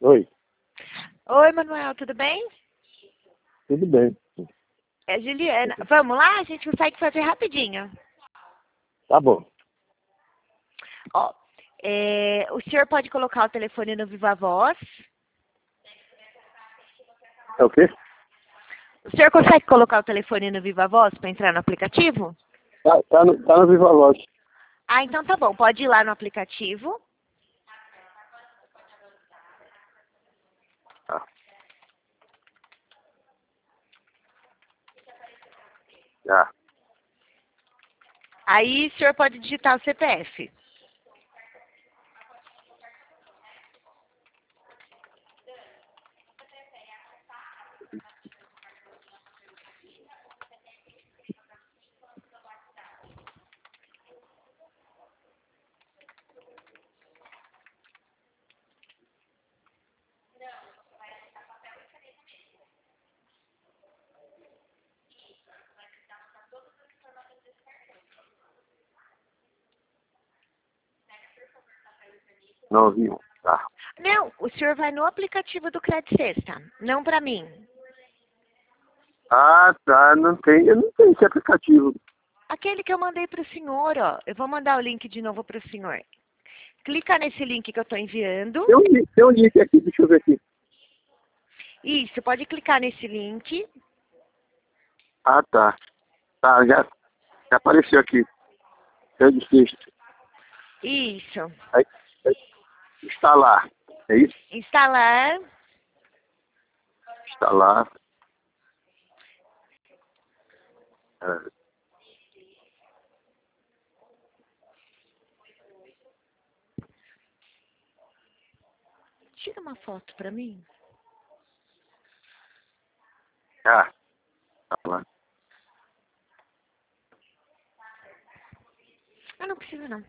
Oi, Oi, Manuel, tudo bem? tudo bem. É Juliana. Vamos lá? A gente consegue fazer rapidinho. Tá bom. Ó, o senhor pode colocar o telefone no Viva Voz. É o quê? O senhor consegue colocar o telefone no Viva Voz para entrar no aplicativo? Tá no Viva Voz. Ah, então tá bom. Pode ir lá no aplicativo. Tá. Já. Aí o senhor pode digitar o CPF. Não viu. Tá. Não, o senhor vai no aplicativo do Crédito Sexta, não para mim. Ah, tá. Eu não tenho esse aplicativo. Aquele que eu mandei para o senhor, ó. Eu vou mandar o link de novo para o senhor. Clica nesse link que eu estou enviando. Tem um link aqui, deixa eu ver aqui. Isso, pode clicar nesse link. Ah, tá. Tá, já apareceu aqui. Eu desisto. Isso. Aí, instalar. É isso? Instalar. Instalar. É, Tira uma foto para mim. tá lá. Ah, não precisa não.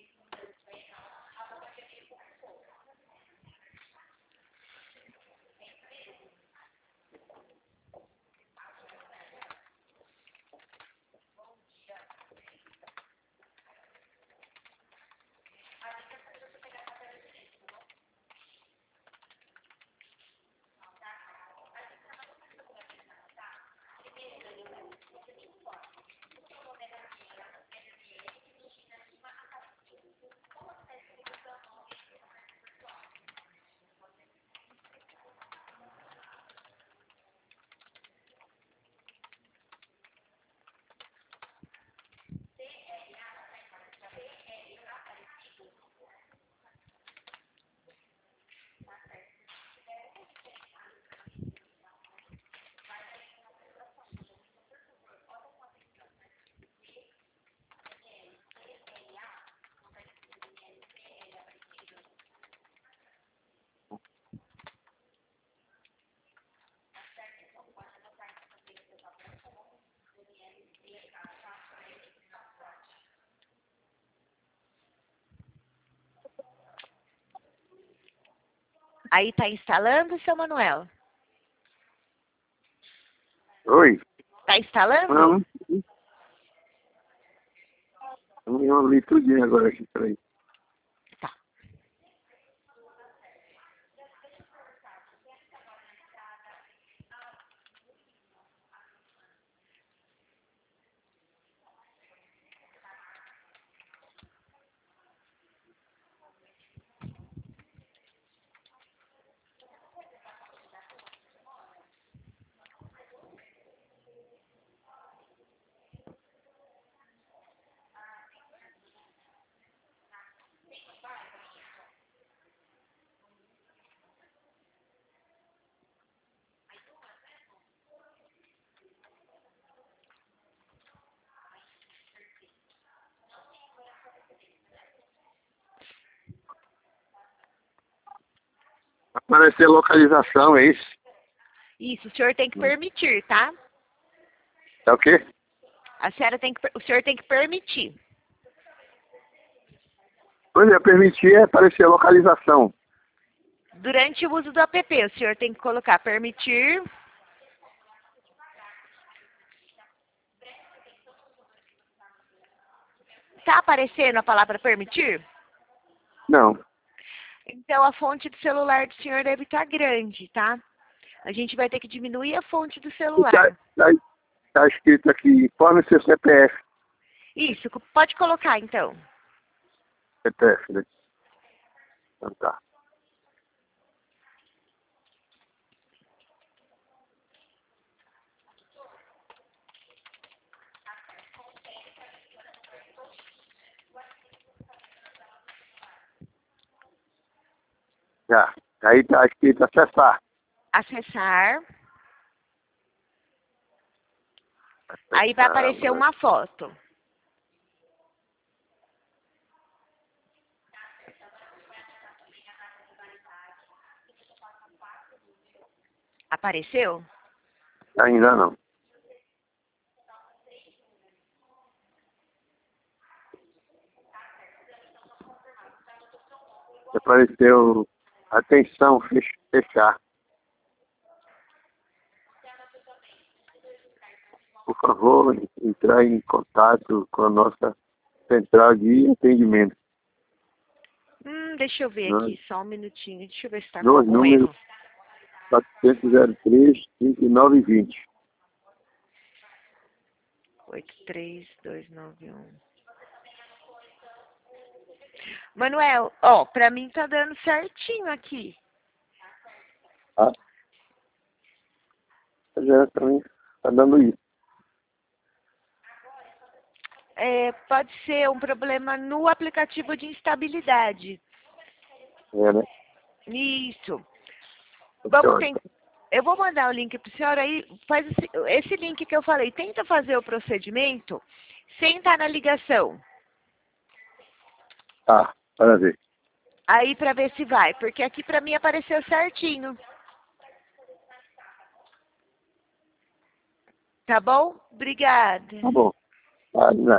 Aí tá instalando, seu Manuel? Oi. Tá instalando? Não. Eu li tudinho agora aqui, peraí. Tá. Aparecer localização, é isso? Isso, o senhor tem que permitir, tá? É o quê? O senhor tem que permitir. Pois é, permitir é aparecer localização. Durante o uso do app, o senhor tem que colocar permitir. Tá aparecendo a palavra permitir? Não. Então a fonte do celular do senhor deve estar grande, tá? A gente vai ter que diminuir a fonte do celular. Tá escrito aqui, informe seu CPF. Isso, pode colocar então. CPF, né? Então tá. Já. Aí tá escrito acessar. Acessar. Aí vai aparecer uma foto. Apareceu? Ainda não. Apareceu, atenção, fechar. Por favor, entrar em contato com a nossa central de atendimento. Deixa eu ver Nós- aqui, só um minutinho. Deixa eu ver se está com Nos algum números erro. 403 3920. 83291. Manuel, ó, pra mim tá dando certinho aqui. Tá? Já também tá dando isso. Pode ser um problema no aplicativo de instabilidade. É, né? Isso. Então, Eu vou mandar o link pro senhor aí, faz esse link que eu falei, tenta fazer o procedimento sem estar na ligação. tá, para ver. Aí pra ver se vai, porque aqui pra mim apareceu certinho. Tá bom? Obrigada. Tá bom. Tá,